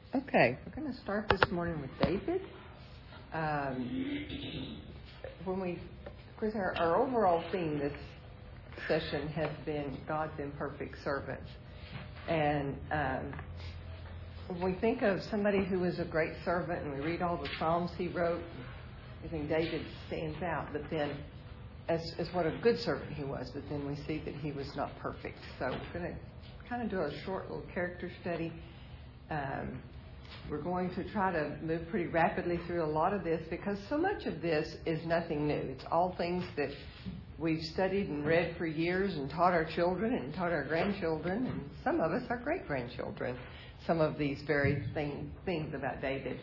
Okay, we're going to start this morning with David. Our overall theme this session has been God's imperfect servants. And when we think of somebody who was a great servant and we read all the Psalms he wrote, I think David stands out. But then, as what a good servant he was, but then we see that he was not perfect. So we're going to kind of do a short little character study. We're going to try to move pretty rapidly through a lot of this because so much of this is nothing new. It's all things that we've studied and read for years and taught our children and taught our grandchildren, and some of us our great-grandchildren, some of these very things about David.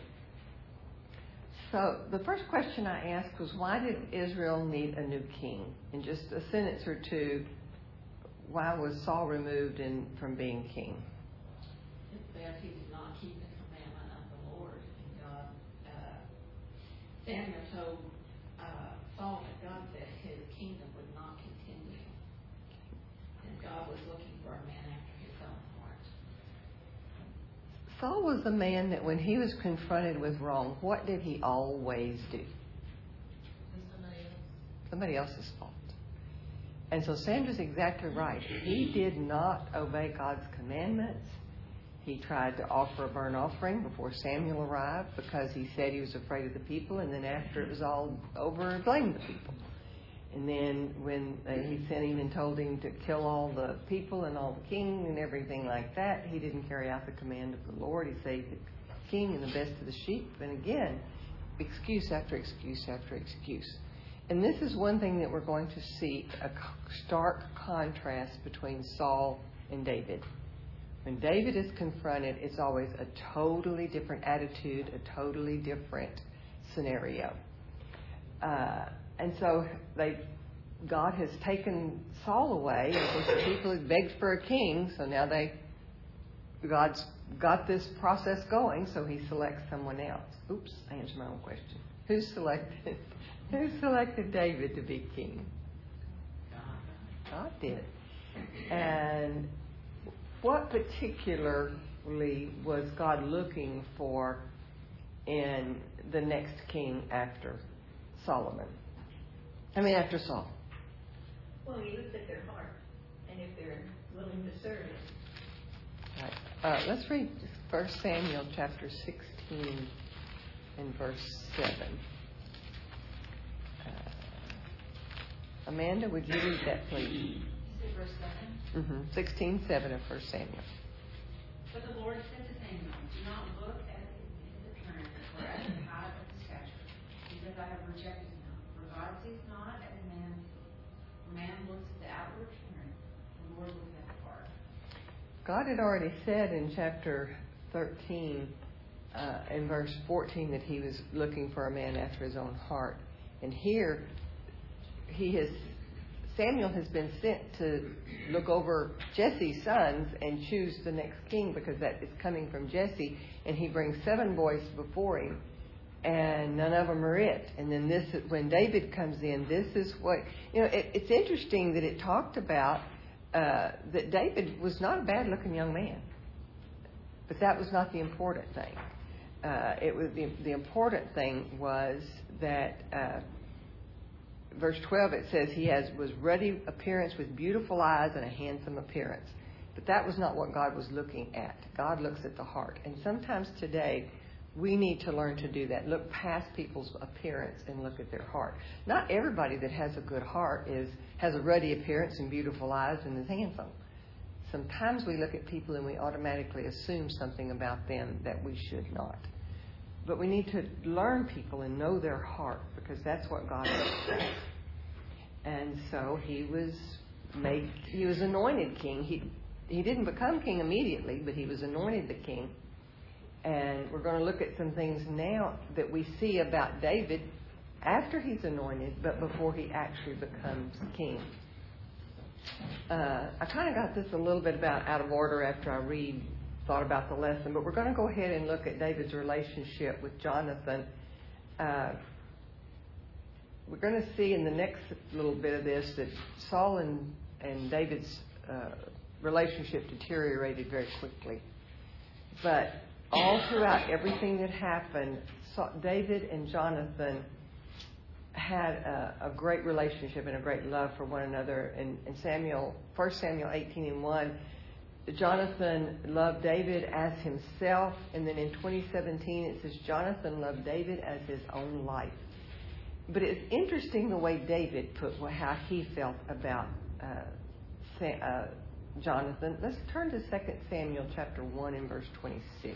So the first question I asked was, why did Israel need a new king? In just a sentence or two, why was Saul removed from being king? Because he did not keep the commandment of the Lord. And God, Samuel told Saul that God said his kingdom would not continue. And God was looking for a man after his own heart. Saul was a man that when he was confronted with wrong, what did he always do? Somebody else's fault. And so Sandra's exactly right. He did not obey God's commandments. He tried to offer a burnt offering before Samuel arrived because he said he was afraid of the people, and then after it was all over, blamed the people. And then when he sent him and told him to kill all the people and all the king and everything like that, he didn't carry out the command of the Lord. He saved the king and the best of the sheep. And again, excuse after excuse after excuse. And this is one thing that we're going to see, a stark contrast between Saul and David. When David is confronted, it's always a totally different attitude, a totally different scenario. And so God has taken Saul away. Of course, the people had begged for a king, so now God's got this process going, so he selects someone else. Oops, I answered my own question. Who selected David to be king? God did. And what particularly was God looking for in the next king after after Saul? Well, he looked at their heart, and if they're willing to serve him. Right. Let's read 1 Samuel chapter 16 and verse 7. Amanda, would you read that, please? You said verse 7? 16:7 of 1 Samuel. But the Lord said to Samuel, do not look at his appearance or at the height of his stature, because I have rejected him. For God sees not as man looks at the outward appearance, the Lord looks at the heart. God had already said in chapter 13, in verse 14, that he was looking for a man after his own heart. And here, Samuel has been sent to look over Jesse's sons and choose the next king because that is coming from Jesse. And he brings 7 boys before him, and none of them are it. And then when David comes in, this is what, it's interesting that it talked about that David was not a bad-looking young man. But that was not the important thing. It was the important thing was that verse 12, it says he was ruddy appearance with beautiful eyes and a handsome appearance. But that was not what God was looking at. God looks at the heart. And sometimes today, we need to learn to do that. Look past people's appearance and look at their heart. Not everybody that has a good heart has a ruddy appearance and beautiful eyes and is handsome. Sometimes we look at people and we automatically assume something about them that we should not. But we need to learn people and know their heart because that's what God looks at. And so he was anointed king. He didn't become king immediately, but he was anointed the king. And we're going to look at some things now that we see about David after he's anointed, but before he actually becomes king. I kind of got this a little bit out of order after I thought about the lesson, but we're going to go ahead and look at David's relationship with Jonathan. We're going to see in the next little bit of this that Saul and David's relationship deteriorated very quickly. But all throughout everything that happened, David and Jonathan had a great relationship and a great love for one another. In 1 Samuel 18:1, Jonathan loved David as himself, and then in 20:17 it says Jonathan loved David as his own life. But it's interesting the way David put how he felt about Jonathan. Let's turn to 2 Samuel chapter 1 and verse 26.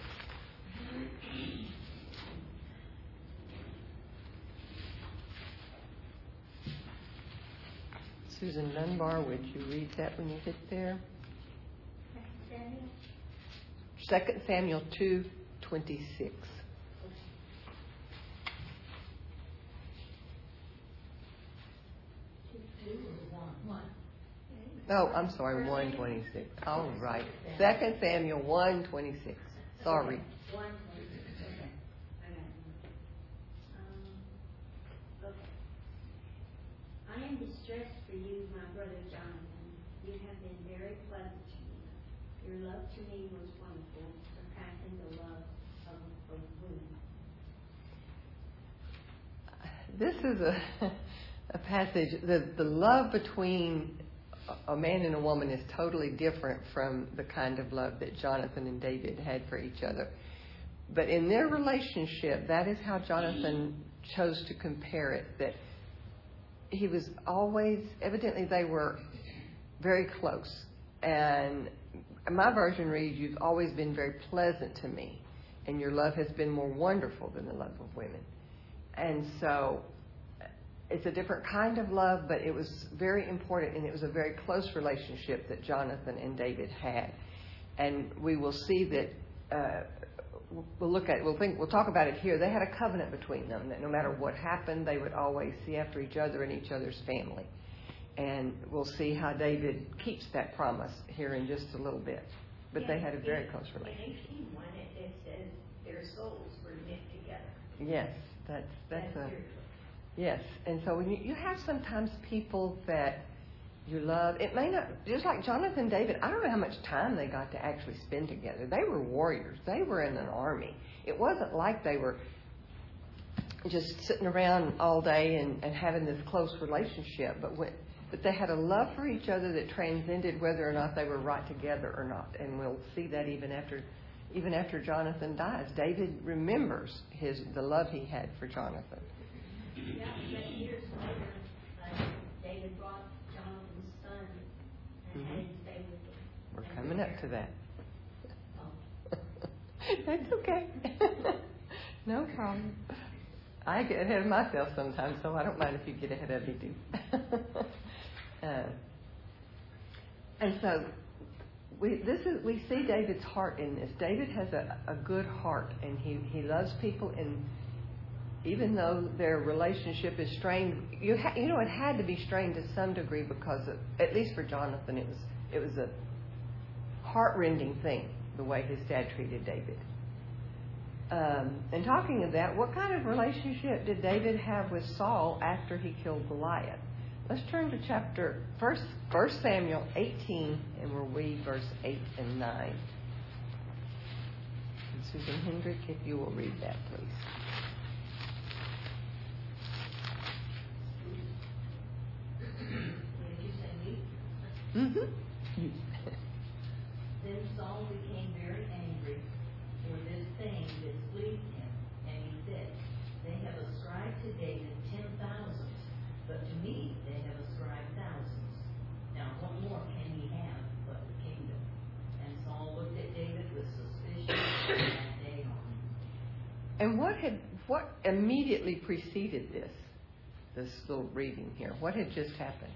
Susan Dunbar, would you read that when you get there? 2 Samuel 2:26. Oh, I'm sorry, 1:26. Oh, right. 2 Samuel 1:26. Sorry. I am distressed for you, my brother Jonathan. You have been very pleasant to me. Your love to me was wonderful, surpassing the love of women. This is a passage. The love between a man and a woman is totally different from the kind of love that Jonathan and David had for each other. But in their relationship, that is how Jonathan chose to compare it, that he was always, evidently they were very close. And my version reads, you've always been very pleasant to me, and your love has been more wonderful than the love of women. And so it's a different kind of love, but it was very important, and it was a very close relationship that Jonathan and David had. And we will see that, we'll talk about it here. They had a covenant between them that no matter what happened, they would always see after each other and each other's family. And we'll see how David keeps that promise here in just a little bit. But they had a very close relationship. In 18:1, it says their souls were knit together. Yes, that's a... Yes, and so when you have sometimes people that you love, it may not, just like Jonathan and David, I don't know how much time they got to actually spend together. They were warriors. They were in an army. It wasn't like they were just sitting around all day and having this close relationship, but they had a love for each other that transcended whether or not they were right together or not. And we'll see that even after Jonathan dies. David remembers the love he had for Jonathan. Yeah, but years later, David brought Jonathan's son and had him stay with him. We're coming up to that. Oh. That's okay. No problem. I get ahead of myself sometimes, so I don't mind if you get ahead of me too. And so we see David's heart in this. David has a good heart, and he loves people, and even though their relationship is strained, it had to be strained to some degree because of, at least for Jonathan, it was a heart-rending thing the way his dad treated David. And talking of that, what kind of relationship did David have with Saul after he killed Goliath? Let's turn to chapter 1 Samuel 18, and we'll read verse 8 and 9. And Susan Hendrick, if you will read that, please. Mm-hmm. Then Saul became very angry for this thing displeased him, and he said, they have ascribed to David 10,000, but to me they have ascribed thousands. Now what more can he have but the kingdom? And Saul looked at David with suspicion from that day on. And what immediately preceded this little reading here? What had just happened?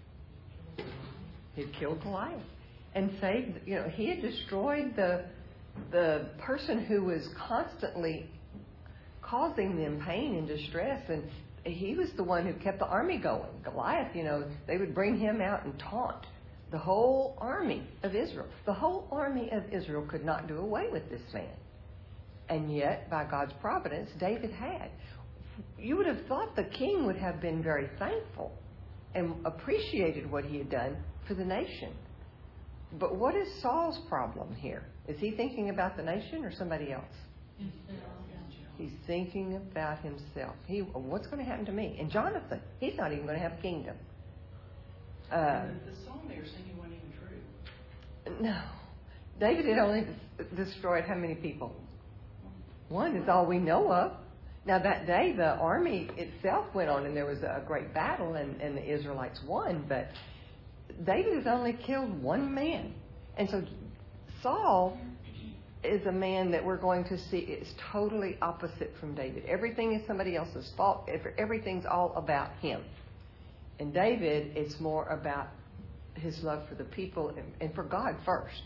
He had killed Goliath and saved, he had destroyed the person who was constantly causing them pain and distress, and he was the one who kept the army going. Goliath, they would bring him out and taunt the whole army of Israel. The whole army of Israel could not do away with this man. And yet, by God's providence, David had. You would have thought the king would have been very thankful and appreciated what he had done for the nation. But what is Saul's problem here? Is he thinking about the nation or somebody else? He's thinking about himself. What's going to happen to me? And Jonathan, he's not even going to have a kingdom. The song they were singing wasn't even true. No. David had only destroyed how many people? One is all we know of. Now that day, the army itself went on and there was a great battle and the Israelites won, but David has only killed one man. And so Saul is a man that we're going to see is totally opposite from David. Everything is somebody else's fault. Everything's all about him. And David, it's more about his love for the people and for God first.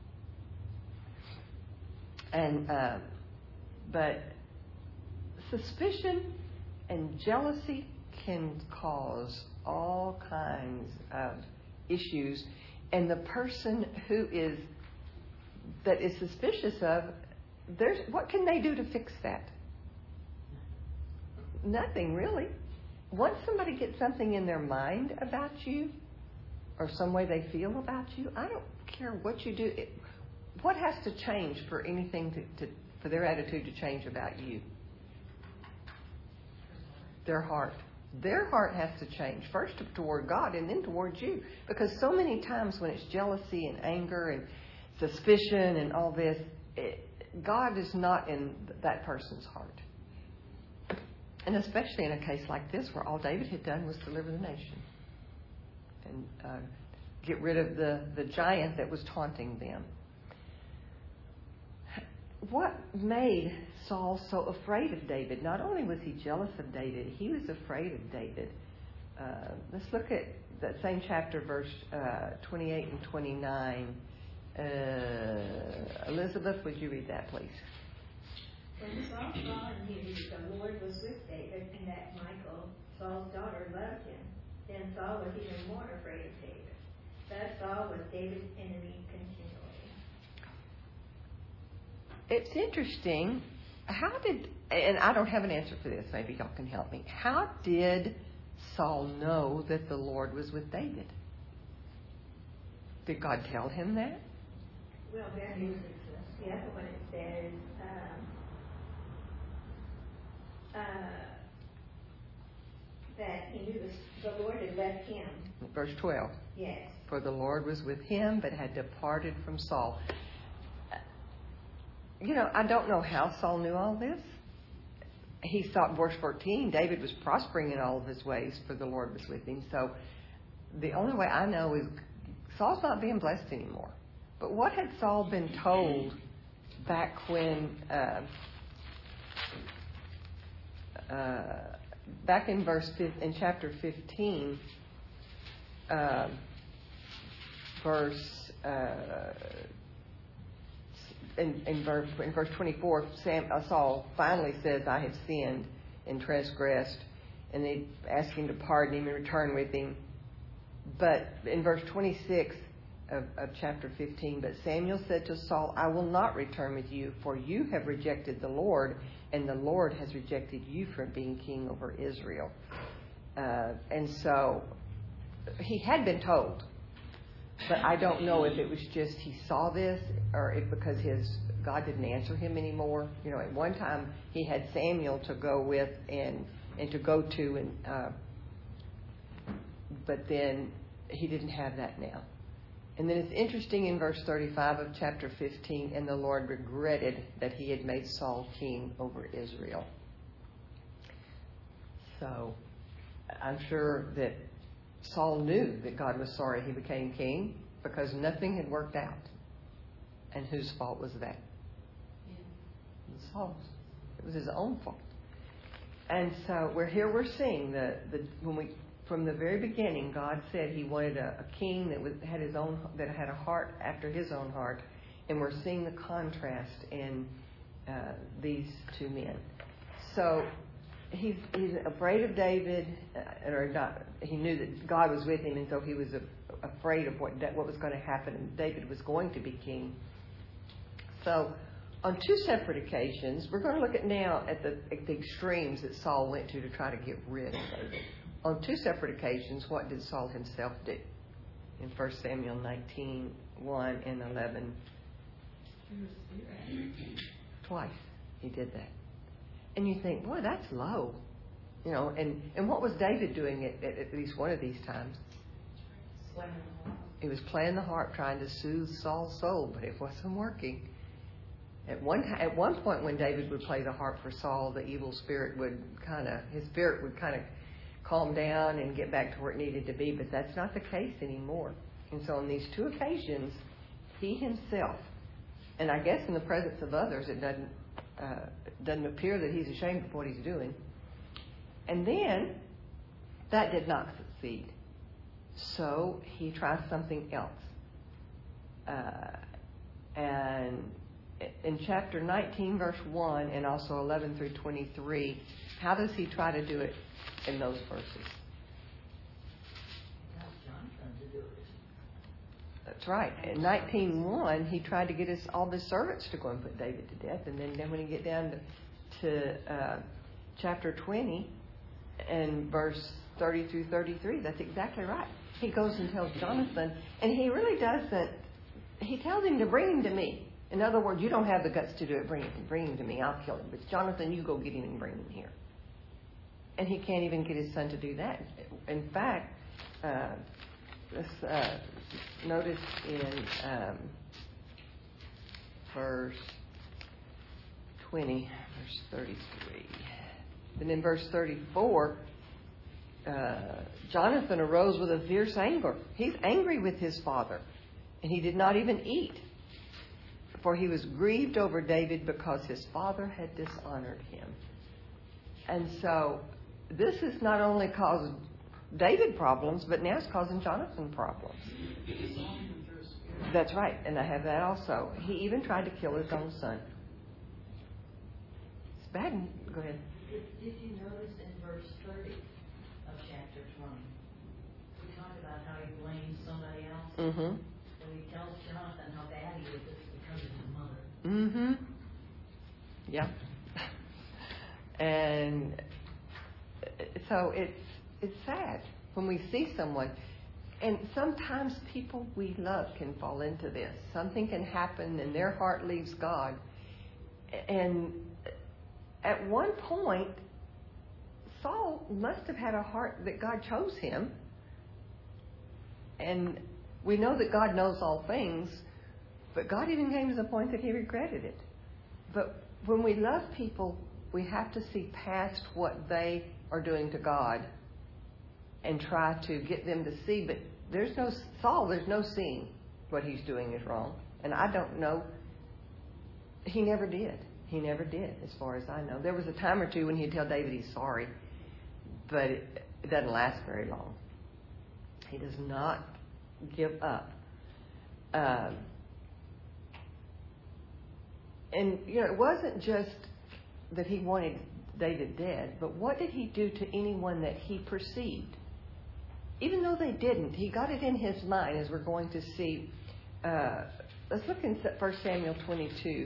And but suspicion and jealousy can cause all kinds of issues. And the person that is suspicious of, what can they do to fix that? Nothing, really. Once somebody gets something in their mind about you or some way they feel about you, I don't care what you do. What has to change for anything for their attitude to change about you? Their heart. Their heart has to change, first toward God and then towards you. Because so many times when it's jealousy and anger and suspicion and all this, God is not in that person's heart. And especially in a case like this where all David had done was deliver the nation and get rid of the giant that was taunting them. What made Saul so afraid of David? Not only was he jealous of David, he was afraid of David. Let's look at that same chapter, verse 28 and 29. Elizabeth, would you read that, please? When Saul saw and knew that the Lord was with David, and that Michal, Saul's daughter, loved him, then Saul was even more afraid of David. Thus Saul was David's enemy continually. It's interesting. And I don't have an answer for this, maybe y'all can help me. How did Saul know that the Lord was with David? Did God tell him that? Well, there is the other one. It says, that he knew the Lord had left him. Verse 12. Yes. For the Lord was with him, but had departed from Saul. I don't know how Saul knew all this. He thought, verse 14, David was prospering in all of his ways, for the Lord was with him. So the only way I know is Saul's not being blessed anymore. But what had Saul been told back when, back in chapter 15, in verse 24, Saul finally says, I have sinned and transgressed. And they ask him to pardon him and return with him. But in verse 26 of chapter 15, but Samuel said to Saul, I will not return with you, for you have rejected the Lord, and the Lord has rejected you from being king over Israel. And so he had been told. But I don't know if it was just he saw this or if because God didn't answer him anymore. At one time he had Samuel to go with and to go to, but then he didn't have that now. And then it's interesting in verse 35 of chapter 15, and the Lord regretted that he had made Saul king over Israel. So I'm sure that Saul knew that God was sorry he became king because nothing had worked out. And whose fault was that? It was Saul's. It was his own fault. And so we're seeing from the very beginning, God said He wanted a king that had a heart after His own heart, and we're seeing the contrast in these two men. So he's afraid of David, or not. He knew that God was with him, and so he was afraid of what was going to happen. And David was going to be king. So, on two separate occasions, we're going to look at now at the extremes that Saul went to try to get rid of David. On two separate occasions, what did Saul himself do? In 1 Samuel 19 1 and 11. Twice he did that. And you think, boy, that's low. You know, and what was David doing at least one of these times? He was playing the harp trying to soothe Saul's soul, but it wasn't working. At one point when David would play the harp for Saul, the evil spirit his spirit would kind of calm down and get back to where it needed to be, but that's not the case anymore. And so on these two occasions, he himself, and I guess in the presence of others, it doesn't appear that he's ashamed of what he's doing. And then that did not succeed. So he tries something else. And in chapter 19, verse 1, and also 11 through 23, how does he try to do it in those verses? That's right. In 19:1, he tried to get all his servants to go and put David to death. And then when you get down to chapter 20 and verse 30 through 33, that's exactly right. He goes and tells Jonathan, and he really doesn't. He tells him to bring him to me. In other words, you don't have the guts to do it. Bring him to me. I'll kill him. But Jonathan, you go get him and bring him here. And he can't even get his son to do that. In fact, let's notice in verse 20, verse 33. Then in verse 34, Jonathan arose with a fierce anger. He's angry with his father. And he did not even eat. For he was grieved over David because his father had dishonored him. And so this has not only caused David problems, but now it's causing Jonathan problems. That's right. And I have that also. He even tried to kill his own son. It's bad. Go ahead. Did you notice in verse 30 of chapter 20, we talked about how he blames somebody else? Mm-hmm. And he tells Jonathan how bad he is because of his mother. Mm-hmm. Yeah. And so it's sad when we see someone. And sometimes people we love can fall into this. Something can happen and their heart leaves God. And at one point, Saul must have had a heart that God chose him. And we know that God knows all things, but God even came to the point that he regretted it. But when we love people, we have to see past what they are doing to God and try to get them to see. But there's no seeing what he's doing is wrong. And I don't know. He never did. He never did, as far as I know. There was a time or two when he'd tell David he's sorry, but it doesn't last very long. He does not give up. And, it wasn't just that he wanted David dead, but what did he do to anyone that he perceived? Even though they didn't, he got it in his mind, as we're going to see. Let's look in 1 Samuel 22.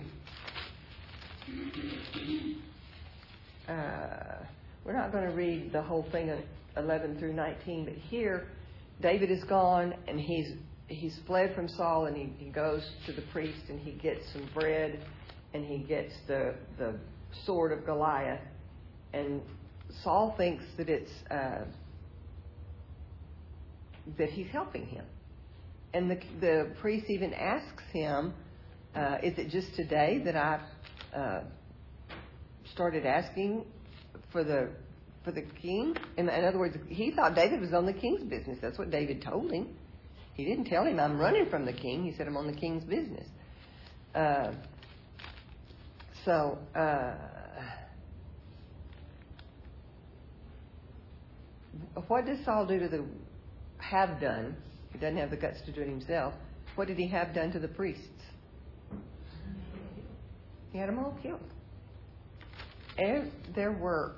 We're not going to read the whole thing, 11 through 19, but here David is gone and he's fled from Saul, and he goes to the priest and he gets some bread and he gets the sword of Goliath, and Saul thinks that it's that he's helping him, and the priest even asks him, is it just today that I've started asking for the king? In other words, he thought David was on the king's business. That's what David told him. He didn't tell him, I'm running from the king. He said, I'm on the king's business. What does Saul have done? He doesn't have the guts to do it himself. What did he have done to the priests? He had them all killed. And there were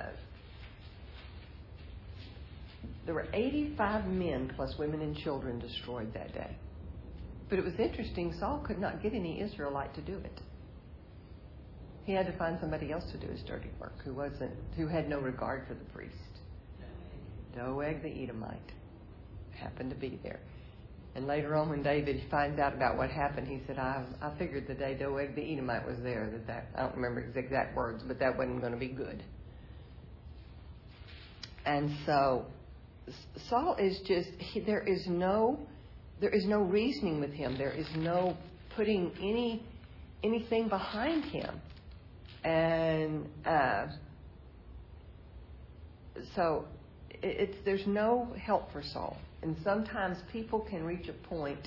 85 men plus women and children destroyed that day. But it was interesting, Saul could not get any Israelite to do it. He had to find somebody else to do his dirty work who had no regard for the priest. Doeg the Edomite happened to be there. And later on, when David finds out about what happened, he said, I figured the day Doeg the Edomite was there, that I don't remember his exact words, but that wasn't going to be good. And so Saul is just, there is no reasoning with him. There is no putting anything behind him. And so there's no help for Saul. And sometimes people can reach a point,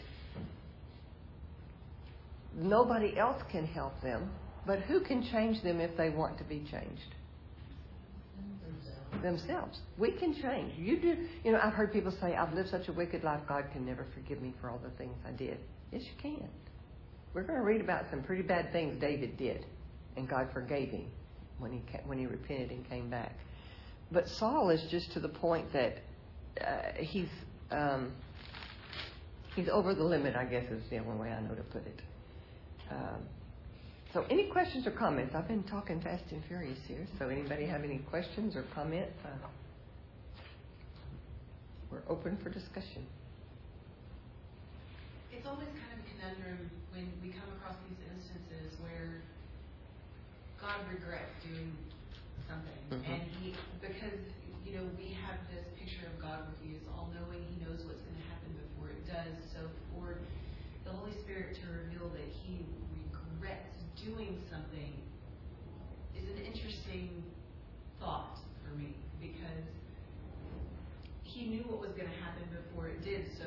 nobody else can help them, but who can change them if they want to be changed? Themselves. We can change. You do. I've heard people say, I've lived such a wicked life, God can never forgive me for all the things I did. Yes, you can. We're going to read about some pretty bad things David did, and God forgave him when he repented and came back. But Saul is just to the point that he's over the limit, I guess is the only way I know to put it. So any questions or comments? I've been talking fast and furious here. So anybody have any questions or comments? We're open for discussion. It's always kind of a conundrum when we come across these instances where God regrets doing something. Mm-hmm. And because we have this picture of God with you, is all-knowing. He knows what's going to happen before it does. So for the Holy Spirit to reveal that He regrets doing something is an interesting thought for me, because He knew what was going to happen before it did. So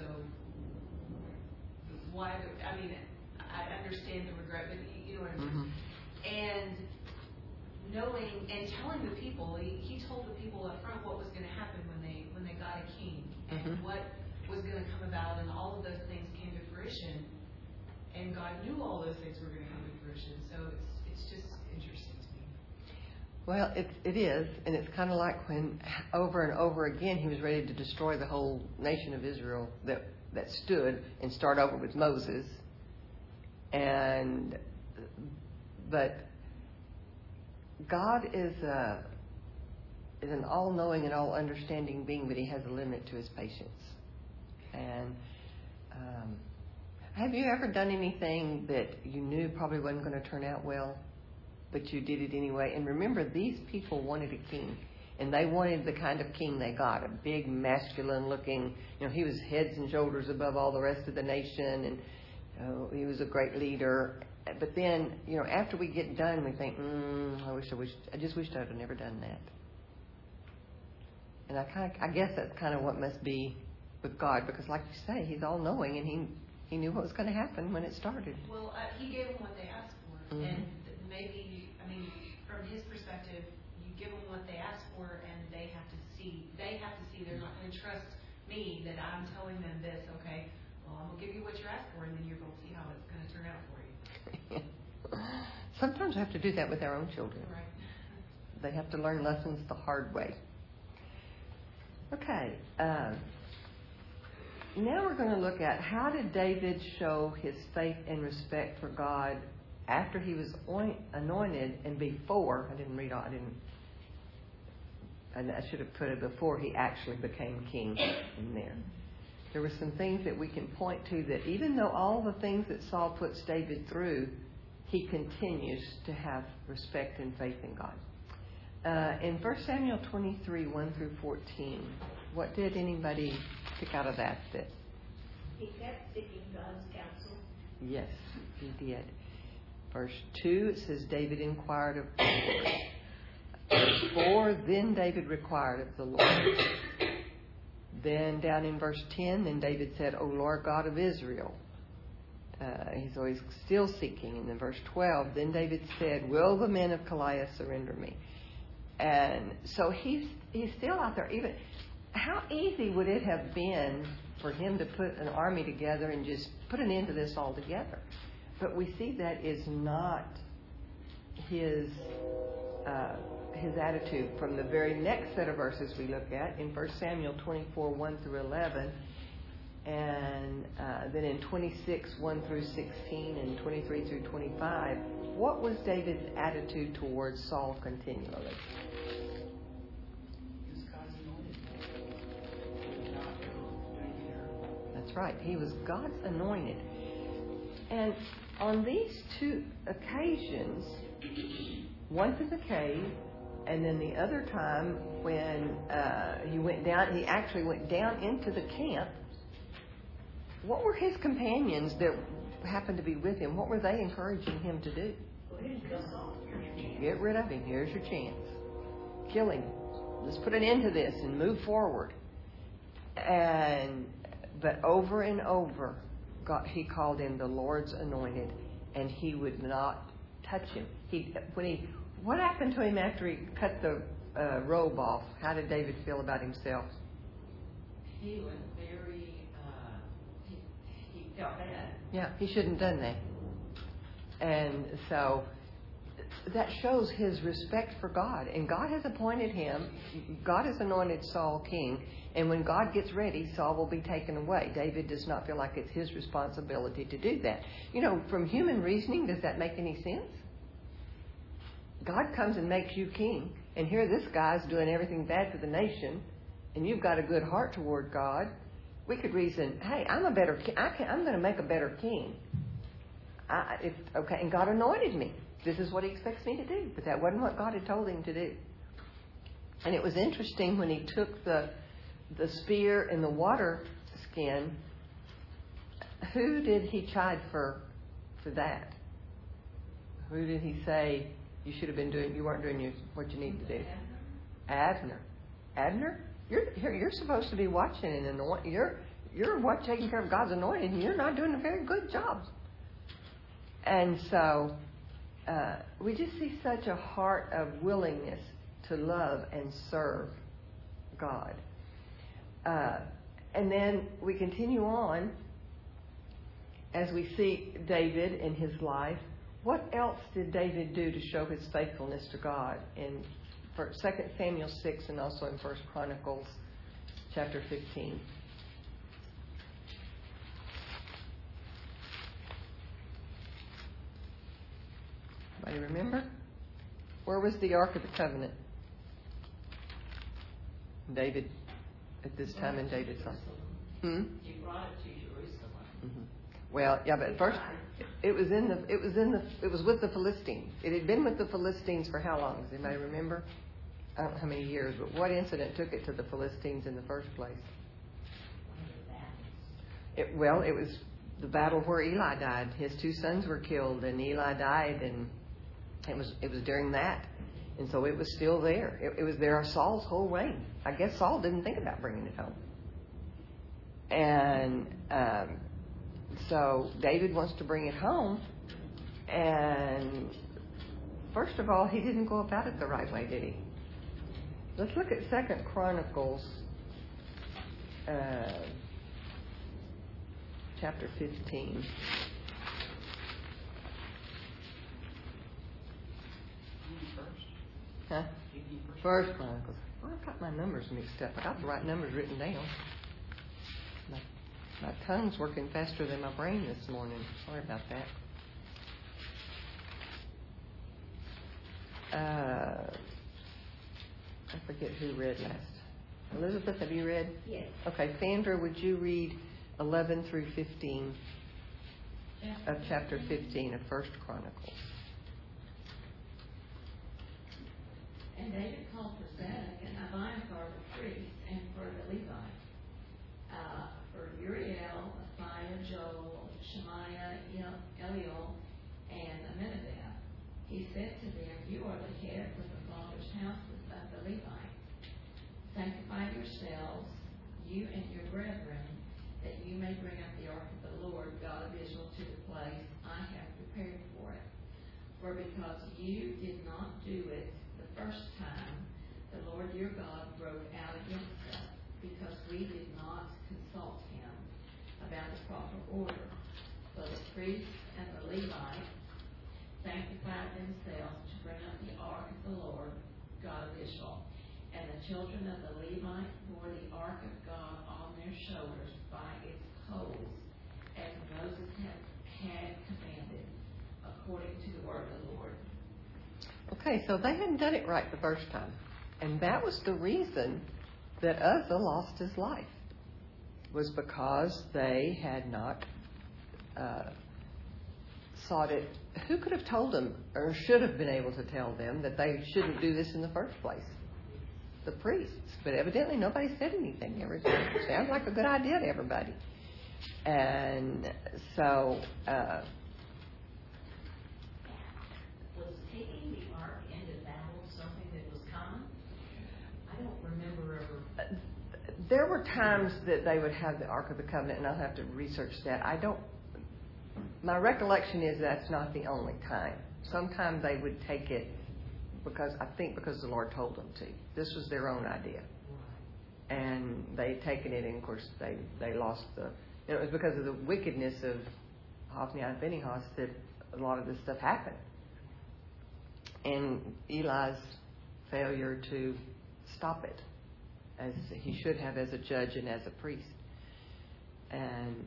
why? I understand the regret, but you know what I mean. Mm-hmm. And knowing and telling the people, he told the people up front what was going to happen when they got a king, and Mm-hmm. what was going to come about, and all of those things came to fruition. And God knew all those things were going to come to fruition. So it's just interesting to me. Well, it is, and it's kind of like when over and over again He was ready to destroy the whole nation of Israel that stood and start over with Moses. But God is an all-knowing and all-understanding being, but He has a limit to His patience. And have you ever done anything that you knew probably wasn't going to turn out well, but you did it anyway? And remember, these people wanted a king, and they wanted the kind of king they got, a big, masculine-looking, he was heads and shoulders above all the rest of the nation, and he was a great leader. But then, after we get done, we think, I just wished I'd have never done that. And I guess that's kind of what must be with God, because like you say, He's all-knowing, and He knew what was going to happen when it started. Well, He gave them what they asked for. Mm-hmm. And maybe, from His perspective, you give them what they asked for, and they have to see. They're not going to trust me that I'm telling them this, okay, well, I'm going to give you what you asked for, and then you're going to see how it's going to turn out for you. Sometimes we have to do that with our own children. Right. They have to learn lessons the hard way. Okay. Now we're going to look at how did David show his faith and respect for God after he was anointed and before. I should have put it before he actually became king in there. There were some things that we can point to that even though all the things that Saul puts David through, he continues to have respect and faith in God. In 1 Samuel 23, 1 through 14, what did anybody pick out of that? He kept seeking God's counsel. Yes, he did. Verse 2, it says, David inquired of the Lord. Verse 4, then David required of the Lord. Then down in verse 10, then David said, O Lord God of Israel. He's always still seeking. And in verse 12, then David said, will the men of Keilah surrender me? And so he's still out there. Even how easy would it have been for him to put an army together and just put an end to this altogether? But we see that is not his attitude. From the very next set of verses we look at in 1 Samuel 24, 1 through 11, and then in 26, 1 through 16, and 23 through 25, what was David's attitude towards Saul continually? This God's anointed. Not doing here. That's right. He was God's anointed. And on these two occasions, once in the cave, and then the other time when he actually went down into the camp. What were his companions that happened to be with him? What were they encouraging him to do? Get rid of him. Here's your chance. Kill him. Let's put an end to this and move forward. But over and over, he called him the Lord's anointed, and he would not touch him. What happened to him after he cut the robe off? How did David feel about himself? He was very, he felt bad. Yeah, he shouldn't have done that. And so that shows his respect for God. And God has appointed him. God has anointed Saul king. And when God gets ready, Saul will be taken away. David does not feel like it's his responsibility to do that. From human reasoning, does that make any sense? God comes and makes you king. And here this guy's doing everything bad for the nation. And you've got a good heart toward God. We could reason, hey, I'm a better king. I'm going to make a better king. And God anointed me. This is what he expects me to do. But that wasn't what God had told him to do. And it was interesting when he took the spear and the water skin. Who did he chide for that? Who did he say you should have been doing? You weren't doing what you need to do. Abner. Abner, you're supposed to be watching and anointing. You're taking care of God's anointed, and you're not doing a very good job. And so we just see such a heart of willingness to love and serve God. And then we continue on as we see David in his life. What else did David do to show his faithfulness to God in 2 Samuel 6 and also in 1 Chronicles chapter 15? Anybody remember? Where was the Ark of the Covenant? David, at this time in David's life. He brought it to Jerusalem. Mm-hmm. Well, yeah, but first it was with the Philistines. It had been with the Philistines for how long? Does anybody remember? I don't know how many years, but what incident took it to the Philistines in the first place? It was the battle where Eli died. His two sons were killed, and Eli died, and it was during that. And so it was still there. It was there Saul's whole reign. I guess Saul didn't think about bringing it home. And so David wants to bring it home. And first of all, he didn't go about it the right way, did he? Let's look at 2 Chronicles chapter 15. Huh? First Chronicles. Well, I've got my numbers mixed up. I got the right numbers written down. My tongue's working faster than my brain this morning. Sorry about that. I forget who read last. Elizabeth, have you read? Yes. Okay, Sandra, would you read 11 through 15 of chapter 15 of 1 Chronicles? And David called for Zadok and Abiathar the priests, and for the Levites, for Uriel, Asaiah, Joel, Shemaiah, Eliel, and Aminadab. He said to them, "You are the heads of the fathers' houses of the Levites. Sanctify yourselves, you and your brethren, that you may bring up the ark of the Lord God of Israel to the place I have prepared for it. For because you did not do it the first time, the Lord your God broke out against us, because we did not consult him about the proper order. So the priests and the Levites sanctified themselves to bring up the ark of the Lord God of Israel. And the children of the Levites bore the ark of God on their shoulders by its poles, as Moses had commanded, according to the word of the Lord." Okay, so they hadn't done it right the first time. And that was the reason that Uzzah lost his life. was because they had not sought it. Who could have told them or should have been able to tell them that they shouldn't do this in the first place? The priests. But evidently nobody said anything. Everybody sounds like a good idea to everybody. And so Was taking the ark into battle something that was common? I don't remember ever. there were times that they would have the Ark of the Covenant, and I'll have to research that. My recollection is that's not the only time. Sometimes they would take it because the Lord told them to. This was their own idea. And they'd taken it, and of course they lost it was because of the wickedness of Hophni and Phinehas that a lot of this stuff happened. And Eli's failure to stop it, as he should have as a judge and as a priest. And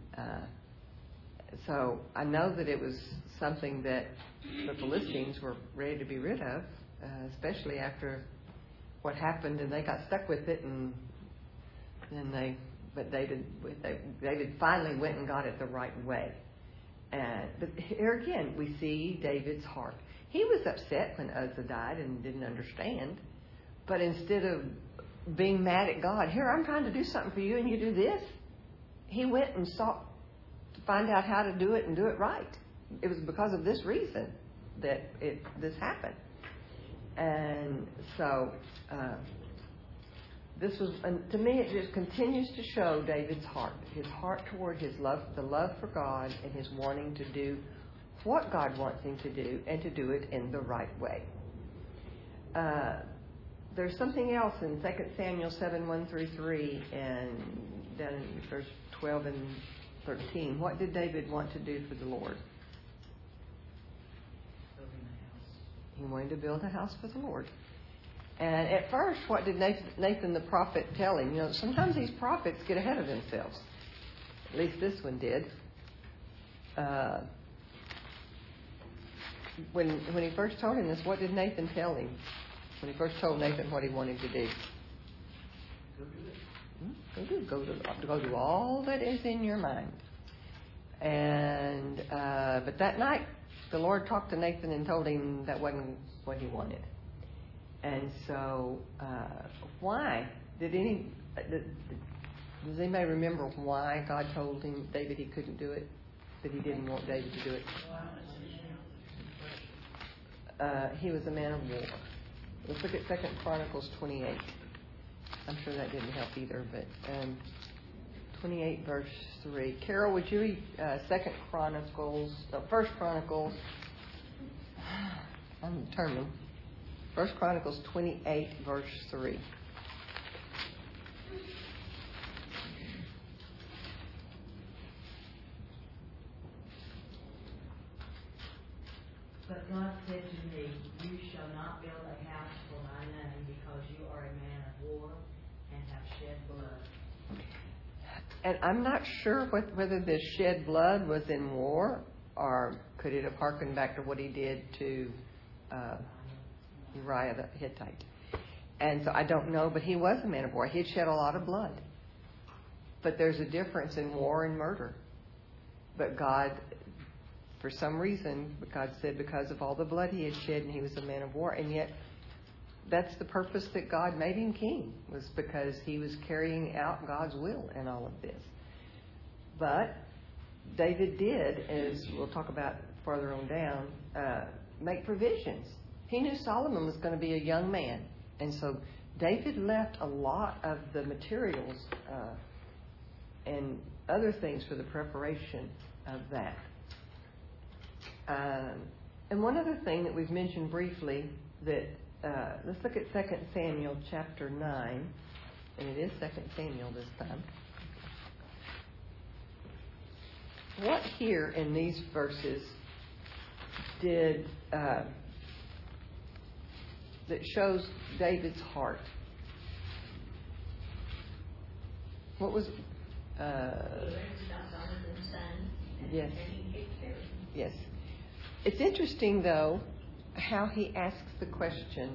so I know that it was something that the Philistines were ready to be rid of, especially after what happened, and they got stuck with it, and then David finally went and got it the right way. But here again, we see David's heart. He was upset when Uzzah died and didn't understand, but instead of being mad at God, here, I'm trying to do something for you and you do this, he went and sought to find out how to do it and do it right. It was because of this reason that this happened. And so this was, to me, it just continues to show David's heart, his heart toward the love for God, and his wanting to do what God wants him to do and to do it in the right way. There's something else in 2 Samuel 7:1-3 and down in verse 12 and 13. What did David want to do for the Lord? Building a house. He wanted to build a house for the Lord. And at first, what did Nathan the prophet tell him? You know, sometimes these prophets get ahead of themselves. At least this one did. When he first told him this, what did Nathan tell him? When he first told Nathan what he wanted to do. Go do all that is in your mind. And but that night, the Lord talked to Nathan and told him that wasn't what he wanted. And so, why does anybody remember why God told David he couldn't do it? That he didn't want David to do it? He was a man of war. Let's look at 2 Chronicles 28. I'm sure that didn't help either, but 28 verse 3. Carol, would you read 1 Chronicles, I'm determined. 1 Chronicles 28 verse 3. But God said to me, you shall not build a house for my name, because you are a man of war and have shed blood. And I'm not sure whether this shed blood was in war, or could it have harkened back to what he did to Uriah the Hittite. And so I don't know, but he was a man of war. He had shed a lot of blood. But there's a difference in war and murder. But God, for some reason, God said because of all the blood he had shed, and he was a man of war. And yet, that's the purpose that God made him king, was because he was carrying out God's will in all of this. But David did, as we'll talk about further on down, make provisions. He knew Solomon was going to be a young man. And so David left a lot of the materials and other things for the preparation of that. And one other thing that we've mentioned briefly, that let's look at 2 Samuel chapter 9. And it is 2 Samuel this time. What here in these verses did that shows David's heart? What was yes. Yes. It's interesting, though, how he asks the question.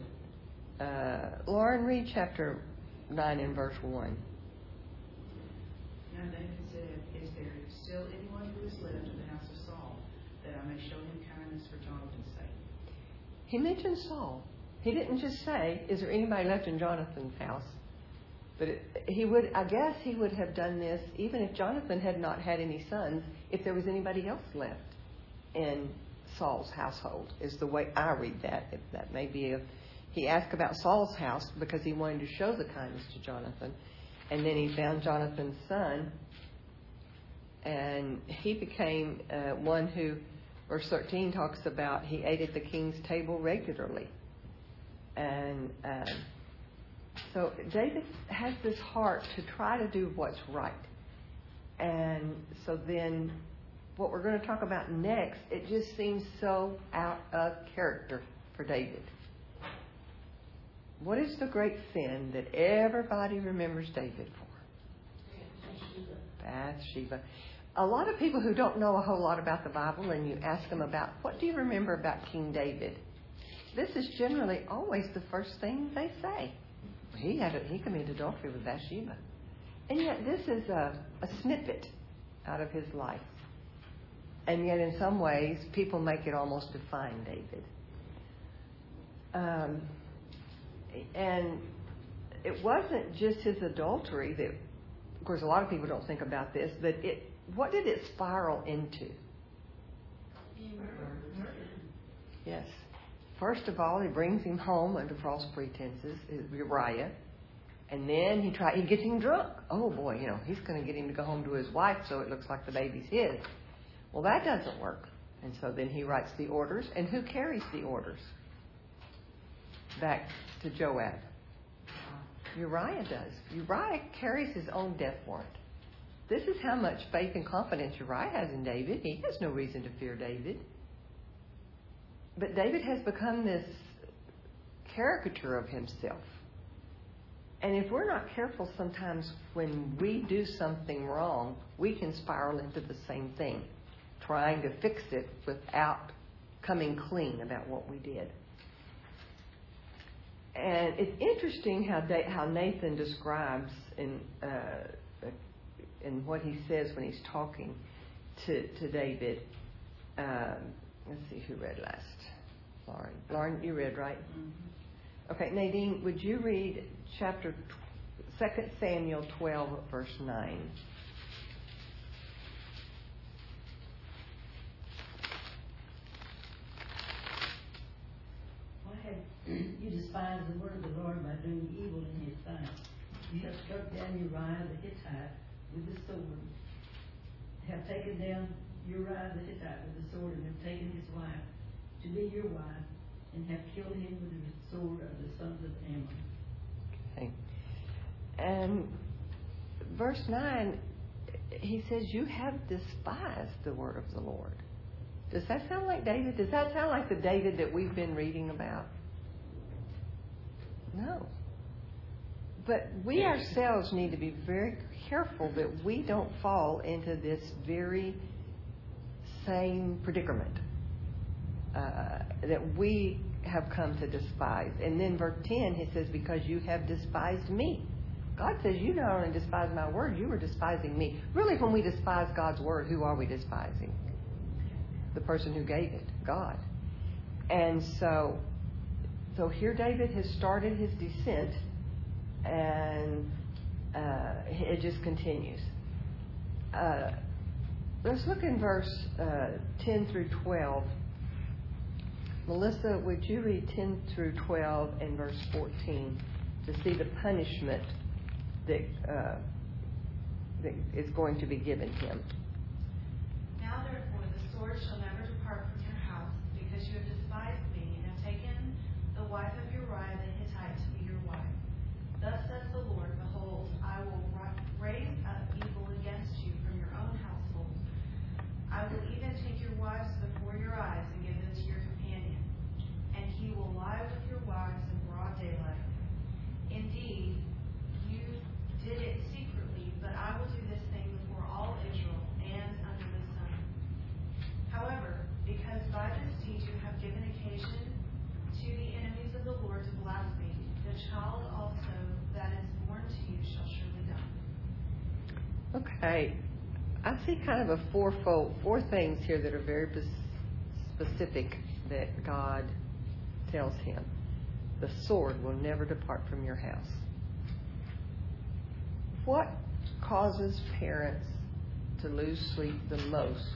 Lauren, read chapter 9 and verse 1. Now And David said, is there still anyone who is left of the house of Saul, that I may show him kindness for Jonathan's sake? He mentioned Saul. He didn't just say, is there anybody left in Jonathan's house? But I guess he would have done this even if Jonathan had not had any sons, if there was anybody else left in Saul's household, is the way I read that. If that may be he asked about Saul's house because he wanted to show the kindness to Jonathan. And then he found Jonathan's son, and he became one who, verse 13 talks about, he ate at the king's table regularly. And so David has this heart to try to do what's right. And so then what we're going to talk about next, it just seems so out of character for David. What is the great sin that everybody remembers David for? Bathsheba. A lot of people who don't know a whole lot about the Bible, and you ask them about, what do you remember about King David? This is generally always the first thing they say. He committed adultery with Bathsheba. And yet this is a snippet out of his life. And yet in some ways, people make it almost define David. And it wasn't just his adultery that, of course, a lot of people don't think about this, but what did it spiral into? Yes. First of all, he brings him home under false pretenses, Uriah. And then he gets him drunk. Oh boy, he's going to get him to go home to his wife so it looks like the baby's his. Well, that doesn't work. And so then he writes the orders. And who carries the orders back to Joab? Uriah does. Uriah carries his own death warrant. This is how much faith and confidence Uriah has in David. He has no reason to fear David. But David has become this caricature of himself. And if we're not careful, sometimes when we do something wrong, we can spiral into the same thing, trying to fix it without coming clean about what we did. And it's interesting how Nathan describes in what he says when he's talking to David. Let's see who read last. Lauren, you read, right? Mm-hmm. Okay, Nadine, would you read 2 Samuel 12, verse 9? Why have you despised the word of the Lord by doing evil in his sight? You have struck down Uriah the Hittite with the sword, have taken down Uriah the Hittite with the sword, and have taken his wife to be your wife, and have killed him with the sword of the sons of Ammon. Okay. And verse 9, he says, you have despised the word of the Lord. Does that sound like David? Does that sound like the David that we've been reading about? No. But we ourselves need to be very careful that we don't fall into this very same predicament that we have come to despise. And then verse 10, he says, because you have despised me. God says, you not only despise my word, you were despising me. Really, when we despise God's word, who are we despising? The person who gave it, God. And so here David has started his descent, and it just continues. Let's look in verse 10 through 12. Melissa, would you read 10 through 12 and verse 14 to see the punishment that is going to be given him? Now therefore the sword shall never depart from your house, because you have despised me, and have taken the wife of Uriah the Hittite to be your wife. Thus says the Lord, behold, I will raise up evil against you from your own household. I will even take your wives before your eyes and give them to your companion, and he will lie with your wives in broad daylight. Indeed, you did it secretly, but I will do this thing before all Israel and under the sun. However, because by this deed you have given occasion Okay. I see kind of a four things here that are very specific that God tells him. The sword will never depart from your house. What causes parents to lose sleep the most?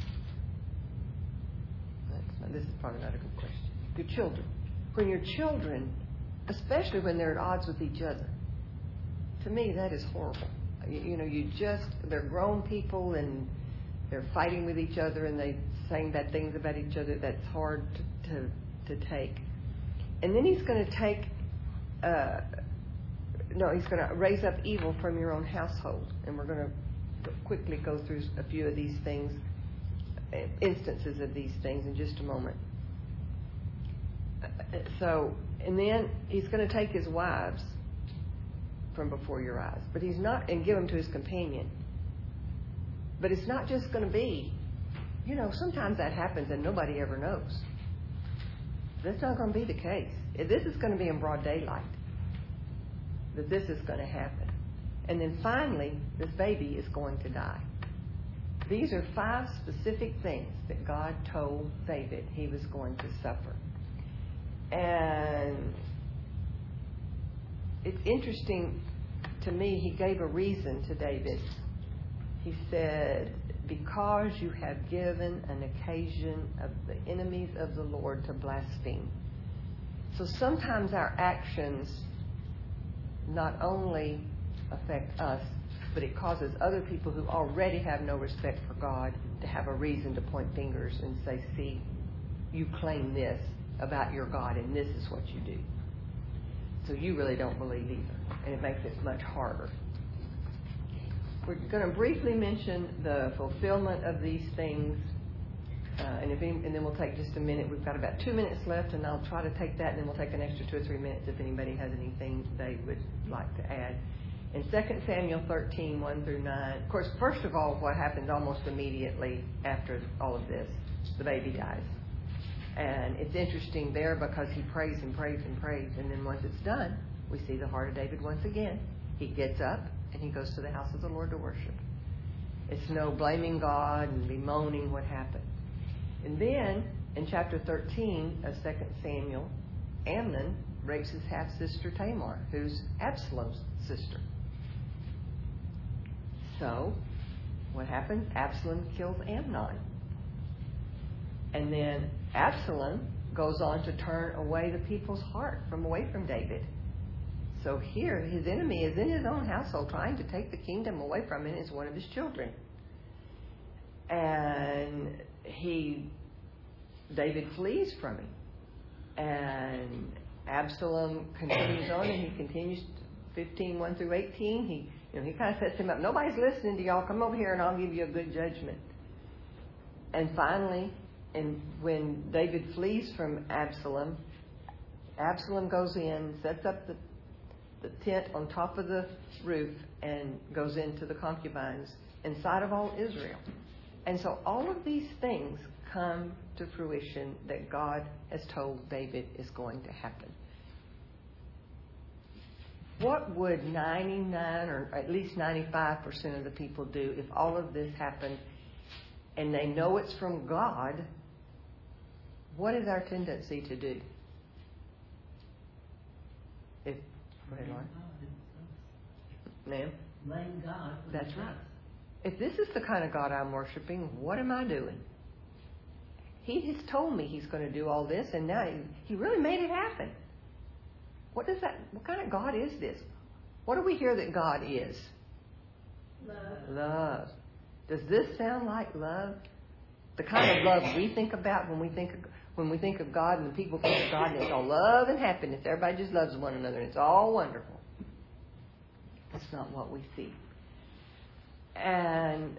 This is probably not a good question. Your children. When your children, especially when they're at odds with each other, to me that is horrible. They're grown people and they're fighting with each other and they're saying bad things about each other. That's hard to take. And then he's going to he's going to raise up evil from your own household. And we're going to quickly go through a few of these things, instances of these things in just a moment. And then he's going to take his wives from before your eyes, but he's not, and give them to his companion. But it's not just going to be, sometimes that happens and nobody ever knows. That's not going to be the case. This is going to be in broad daylight that this is going to happen. And then finally, this baby is going to die. These are 5 specific things that God told David he was going to suffer. And it's interesting to me, he gave a reason to David. He said, because you have given an occasion of the enemies of the Lord to blaspheme. So sometimes our actions not only affect us, but it causes other people who already have no respect for God to have a reason to point fingers and say, see, you claim this about your God and this is what you do. So you really don't believe either. And it makes it much harder. We're going to briefly mention the fulfillment of these things. And then we'll take just a minute. We've got about 2 minutes left, and I'll try to take that, and then we'll take an extra 2 or 3 minutes if anybody has anything they would like to add. In 2 Samuel 13, 1 through 9, of course, first of all, what happens almost immediately after all of this, the baby dies. And it's interesting there because he prays and prays and prays. And then once it's done, we see the heart of David once again. He gets up and he goes to the house of the Lord to worship. It's no blaming God and bemoaning what happened. And then in chapter 13 of 2 Samuel, Amnon rapes his half-sister Tamar, who's Absalom's sister. So what happened? Absalom kills Amnon. And then Absalom goes on to turn away the people's heart away from David. So here, his enemy is in his own household trying to take the kingdom away from him. It's one of his children. And David flees from him. And Absalom continues on, and he continues 15, 1 through 18. He kind of sets him up. Nobody's listening to y'all. Come over here and I'll give you a good judgment. And finally, when David flees from Absalom, Absalom goes in, sets up the tent on top of the roof, and goes into the concubines in sight of all Israel. And so all of these things come to fruition that God has told David is going to happen. What would 99 or at least 95% of the people do if all of this happened and they know it's from God? What is our tendency to do? Go ahead, Lauren. Ma'am? Blame God. That's right. If this is the kind of God I'm worshiping, what am I doing? He has told me he's going to do all this, and now he really made it happen. What kind of God is this? What do we hear that God is? Love. Does this sound like love? The kind of love we think about when we think of God, and the people think of God, and it's all love and happiness. Everybody just loves one another, and it's all wonderful. That's not what we see. And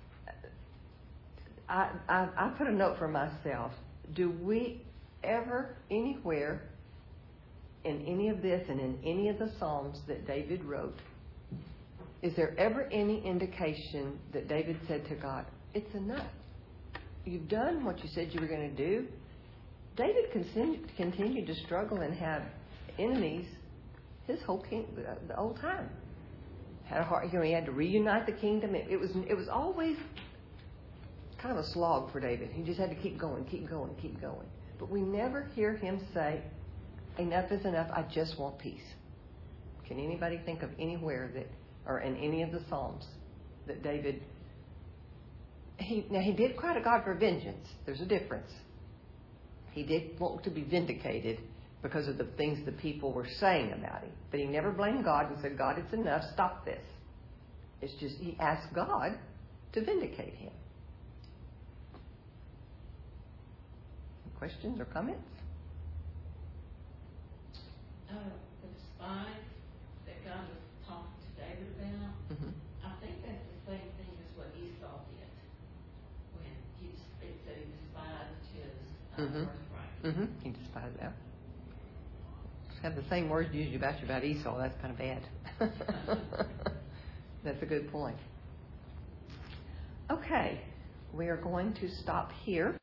I put a note for myself. Do we ever, anywhere, in any of this and in any of the Psalms that David wrote, is there ever any indication that David said to God, it's enough. You've done what you said you were going to do. David continued to struggle and have enemies his whole the whole time. Had a hard, he had to reunite the kingdom. It was always kind of a slog for David. He just had to keep going, keep going, keep going. But we never hear him say, enough is enough, I just want peace. Can anybody think of anywhere that, or in any of the Psalms, that David, he did cry to God for vengeance. There's a difference. He did want to be vindicated because of the things the people were saying about him. But he never blamed God and said, God, it's enough, stop this. It's just he asked God to vindicate him. Questions or comments? The spy that God was talking to David about, I think that's the same thing as what Esau did when it said he despised his birthright. He despised that. Have the same words used about Esau. That's kind of bad. That's a good point. Okay, we are going to stop here.